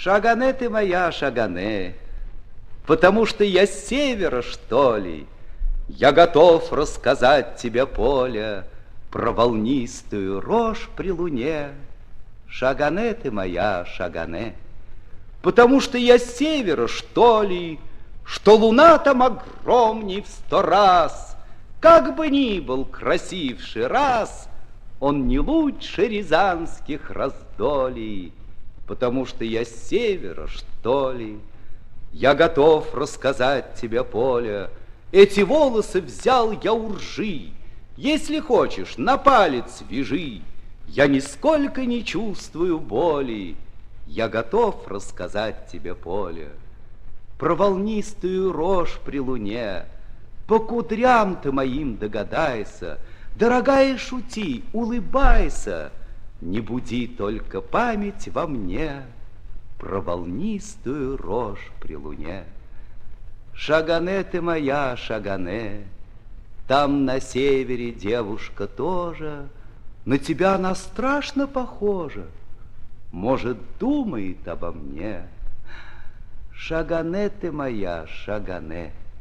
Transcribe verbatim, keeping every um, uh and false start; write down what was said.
Шагане ты моя, Шагане, потому что я с севера, что ли. Я готов рассказать тебе, поле, про волнистую рожь при луне. Шагане ты моя, Шагане, потому что я с севера, что ли, что луна там огромней в сто раз. Как бы ни был красивший раз, он не лучше рязанских раздолий, потому что я с севера, что ли. Я готов рассказать тебе, поле, эти волосы взял я у ржи. Если хочешь, на палец вяжи, я нисколько не чувствую боли. Я готов рассказать тебе, поле, про волнистую рожь при луне. По кудрям ты моим догадайся, дорогая, шути, улыбайся, не буди только память во мне про волнистую рожь при луне. Шагане ты моя, Шагане, там на севере девушка тоже, на тебя она страшно похожа, может, думает обо мне. Шагане ты моя, Шагане.